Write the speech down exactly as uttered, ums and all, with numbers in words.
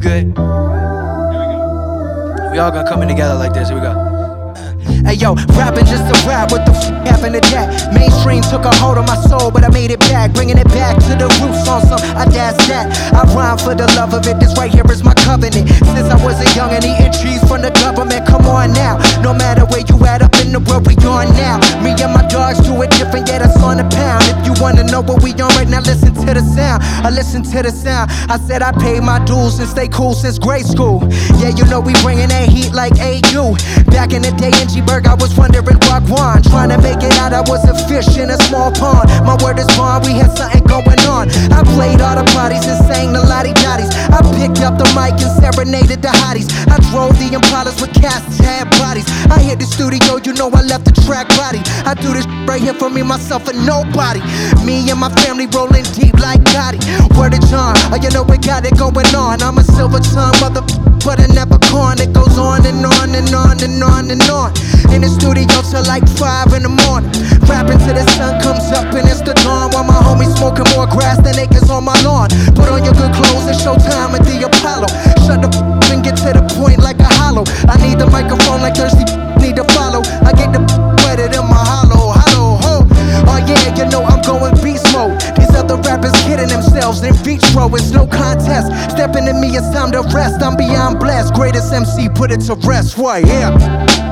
good? We all gonna come in together like this. Here we go. Hey yo, rapping just a rap, what the f*** happened to that? Mainstream took a hold of my soul, but I made it back, bringing it back to the roots on some audace that. I rhyme for the love of it, this right here is my covenant. Since I was a young and eating trees from the government, come on now. No matter where you at up in the world, we on now. Me and my dogs do it different, yeah, that's on the pound. If you wanna know what we on right now, listen to the sound. I listen to the sound. I said I paid my dues and stay cool since grade school. Yeah, you know we bringing that heat like A U. Back in the day in G-Berg, I was wondering Wagwan. Trying to make it out, I was a fish in a small pond. My word is bond, we had something going on. I played all the parties and sang the lottie-dotties. I picked up the mic and serenaded the hotties. I drove the Impalas with cats had bodies. I hit the studio, you know I left the track body. I do this right here for me, myself, and nobody. Me and my family rolling deep like Gotti. Word of John, oh, you know we got it going on. I'm a silver tongue mother, but I never corn. It goes on and on and on and on and on. In the studio till like five in the morning, rapping till the sun comes up and it's the dawn. While my homies smoking more grass than acres on my lawn. Put on your good clothes and show time at the Apollo. Shut the f*** and get to the point like a hollow. I need the microphone like thirsty need to follow. I get the wetter than my hollow, hollow, ho. Oh yeah, you know I'm going beast mode. These other rappers kidding themselves in vitro, it's no contest. Stepping to me, it's time to rest. I'm beyond blessed, greatest M C, put it to rest, right, yeah.